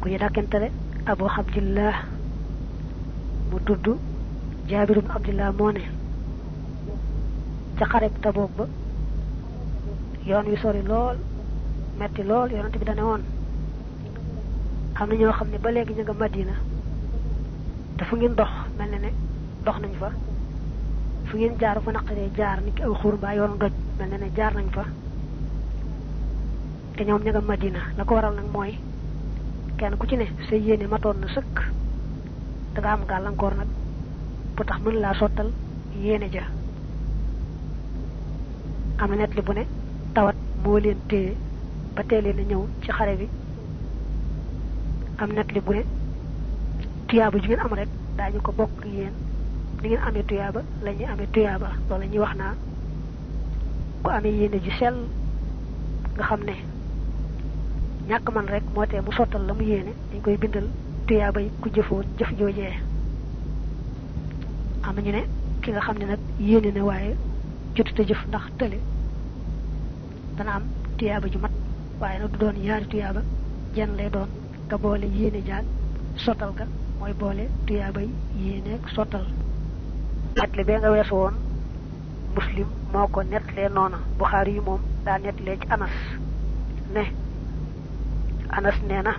ku ñu dakentale Abu Abdillah mu tuddu Jabir ibn Abdillah moo ne ca xareb Tabuk ba yoon wi sori lool metti lool yonent bi dane woon am na ñoo xam ne ba léegi ñu nga Madina te fu ngeen dox mel ne dox nañ fa fu ngeen jaar fa naqaree jaar niki aw xur mbaa yoon doj mel ne jaar nañ fa te ñoom ña nga Madina la ko waral nag mooy kenn ku ci ne sa yéene matoon na sëkk da nga am gàllankoor nag bu tax mën laa sottal yéene ja am na net li bu ne tawat moo leen téye ba teelee na ñëw ci xare bi am net li bu ne tuyaaba ju ngeen am rek daañu ko bokk yéen ni ngeen amee tuyaaba la ñuy amee tuyaaba loolu la ñuy wax naa ku amee yéene ju sell nga xam ne ñàkk man rek moo tee mu sottal la mu yéene dañ koy bindal tuyaaba yi ku jëfoon jëf joojee am ñu ne ki nga xam ne nag yéene na waaye jotut a jëf ndax tële dana am tuyaaba ju mat waaye nag du doon ñaari tuyaaba jenn lay doon nga boole yéene jaag sottal ga mooy boole tuyaaba yi yéene ak sottal nettali bee nga weesu woon Muslim moo ko nettalee noona Buxaari yi moom daa nettalee ci Anas ne Anas nee na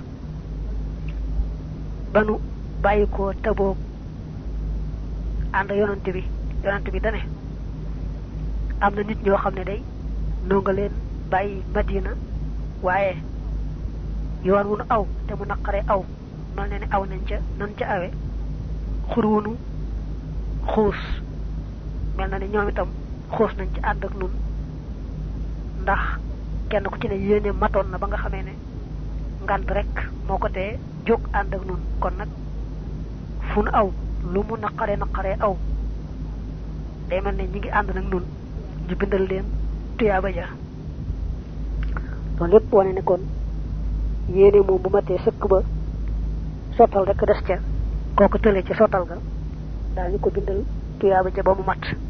banu bàyyi ko Tabuk ànd yonante bi dane am na nit ñoo xam ne day noo nga leen bàyyi Madina waaye yoon wu nu aw te mu naqare aw mel ne aw nañ ca nan ca awe xur wu nu xuus mel na ne ñoom itam xuus nañ ci ànd ak nun ndax kenn ku ci ne yéene matoon na ba nga xamee ne ngant rek moo ko tee jóg ànd ak nun kon nag fu nu aw lu mu naqare aw day mel ne ñi ngi ànd nag nun ñu bindal leen tuyaaba ja loolu lépp wane ne kon yéene moom bu matee sëkk ba sottal rek des ca kooku tële ca sottal ga daañu ko bindal tuyaaba ja ba mu mat